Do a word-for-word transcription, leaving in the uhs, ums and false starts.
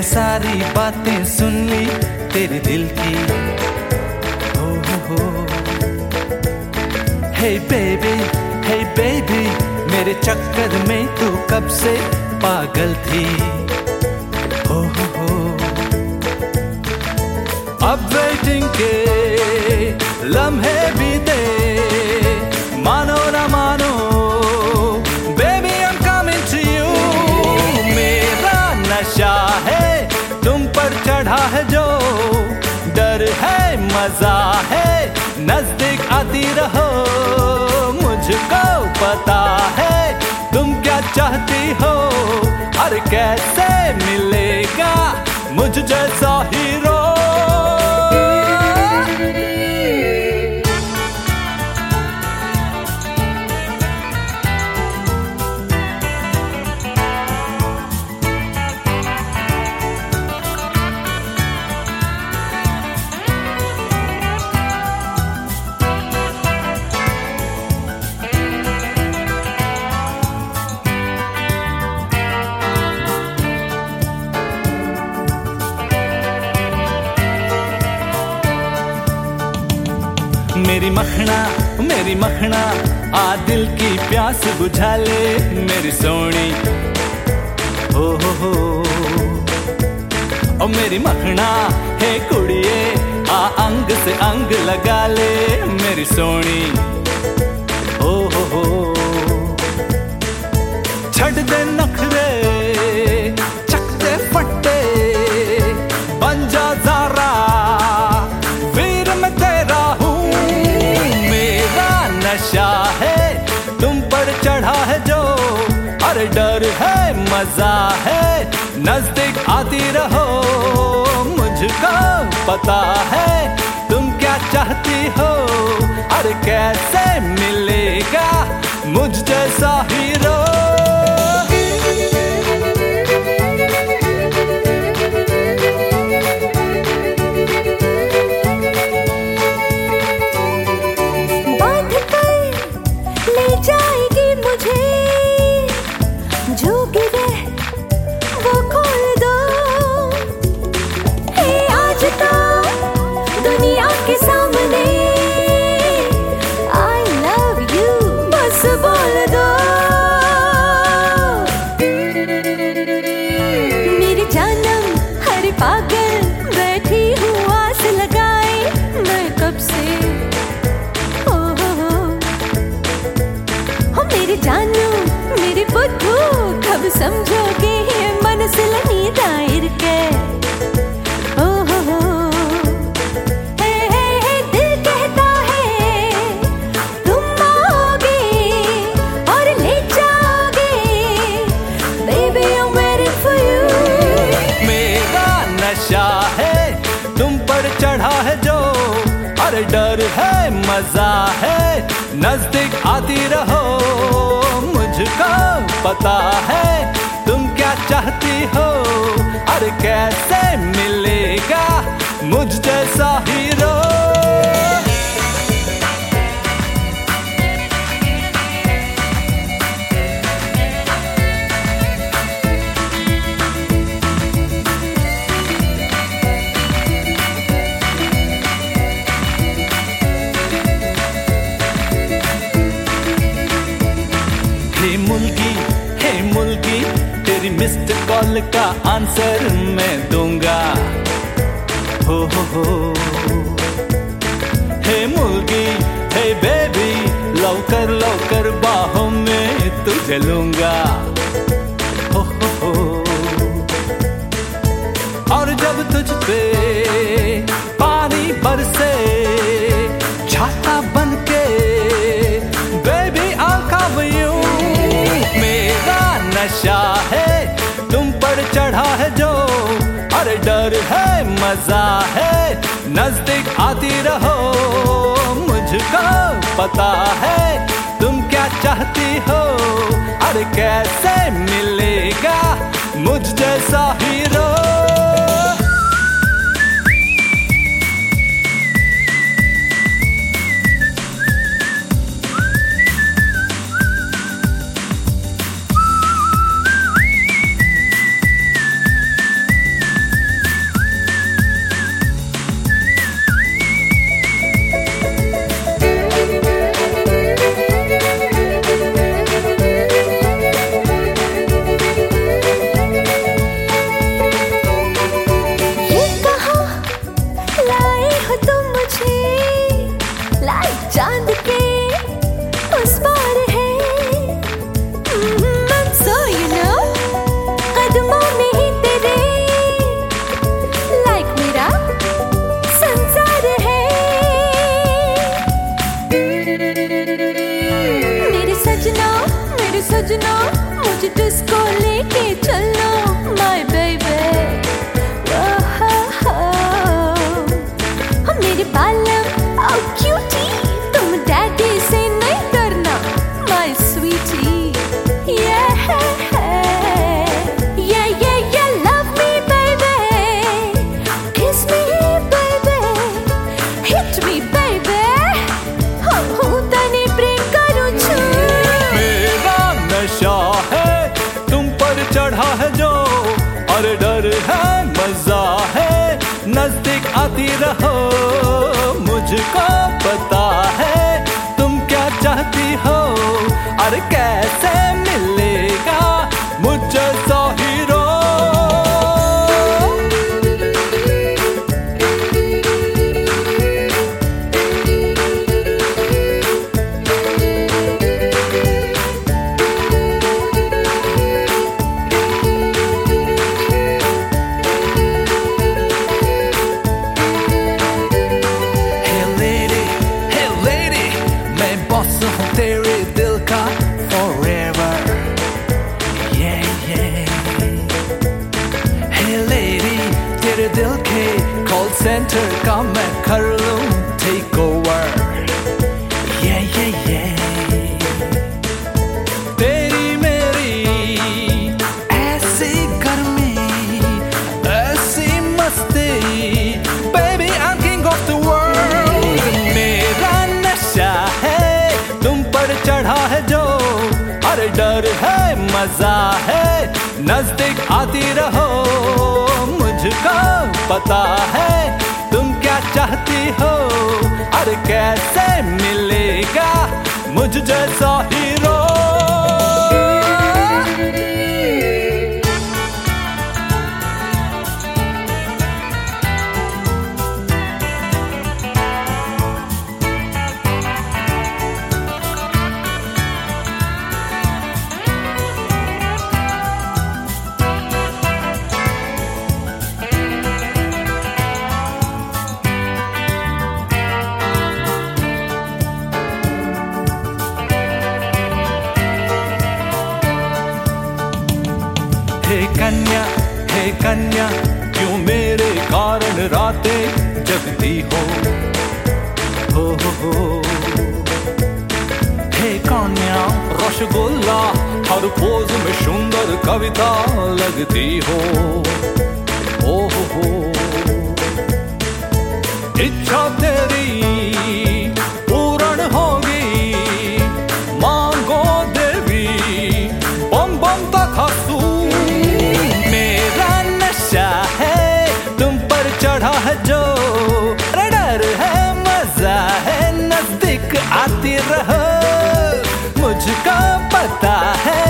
सारी बातें सुन ली तेरे दिल की। हो हो हो हे बेबी हे बेबी, मेरे चक्कर में तू कब से पागल थी। हो हो हो अब वेटिंग के लम्हे बीते, मानो ना मानो baby I am coming to you. मेरा नशा है तुम पर चढ़ा है जो, डर है मजा है नजदीक आती रहो। मुझको पता है तुम क्या चाहती हो, और कैसे मिलेगा मुझ जैसा हीरो। मेरी मखना मेरी मखना आ दिल की प्यास बुझा ले मेरी सोनी। हो हो हो ओ मेरी मखना है कुड़िए, आ अंग से अंग लगा ले मेरी सोनी। हो हो हो छड़ दे नखरे चक दे फट्टे, बन जा ज़ारा वीर मैं तेरा हूँ। नशा है तुम पर चढ़ा है जो, और डर है मजा है नजदीक आती रहो। मुझको पता है तुम क्या चाहती हो, और कैसे मिलेगा मुझ जैसा हीरो। पागल बैठी हूँ आस लगाए मैं कब से। हो हो हो हो मेरे जानू मेरे बुद्धू, कब समझोगे ये मन से लनी दायर के। हो हो हो हे हे हे दिल कहता है तुम आओगे और ले जाओगे, baby I am waiting for you. नशा है तुम पर चढ़ा है जो, और डर है मजा है नजदीक आती रहो। मुझको पता है तुम क्या चाहती हो, और कैसे मिलेगा मुझ जैसा हीरो। हे मुल्की हे मुल्की, तेरी मिस्ड कॉल का आंसर मैं दूंगा। हो हो हो हे मुल्की हे बेबी, लौकर लौकर बाहों में तुझे लूंगा। हो हो हो और जब तुझ पे पानी बरसे छाता बन के, बेबी I'll cover you। मेरा नशा है तुम पर चढ़ा है जो, और डर है मजा है नजदीक आती रहो। मुझको पता है तुम क्या चाहती हो, और कैसे मिलेगा मुझ जैसा हीरो। सजना मुझे डिस्को लेके चलना माय बेबी। मेरे बालम ओ क्यूटी, तुम डैडी से नहीं डरना my sweetie. Yeah, yeah, yeah, yeah, love me baby, kiss me baby, hit me baby, હું તને પ્રેમ કરું છું। मेरा नशा है तुम पर चढ़ा है जो, और डर है मजा है नजदीक आती रहो। मुझको पता है तुम क्या चाहती हो, और कैसे मिलेगा मुझे सौ हीरो। तेरे दिल का forever, yeah yeah। Hey lady, तेरे दिल के call center का मैं कर लूं take over, yeah yeah yeah। तेरी मेरी ऐसी गर्मी ऐसी मस्ती, baby I'm king of the world। मेरा नशा है तुम पर चढ़ा है जो, अरे डर है मजा है नजदीक आती रहो। मुझको पता है तुम क्या चाहती हो, अरे कैसे मिलेगा मुझ जैसा हीरो। हे कन्या हे कन्या, क्यों मेरे कारण रातें जगती हो, हो हो हो। हे कन्या रसगुल्ला, हर पोज में सुंदर कविता लगती हो, हो हो हो। इच्छा तेरी पूर्ण होगी, मांगो देवी बम बम तखासू। चढ़ा है जो, डर है मजा है नजदीक आती रहो। मुझको पता है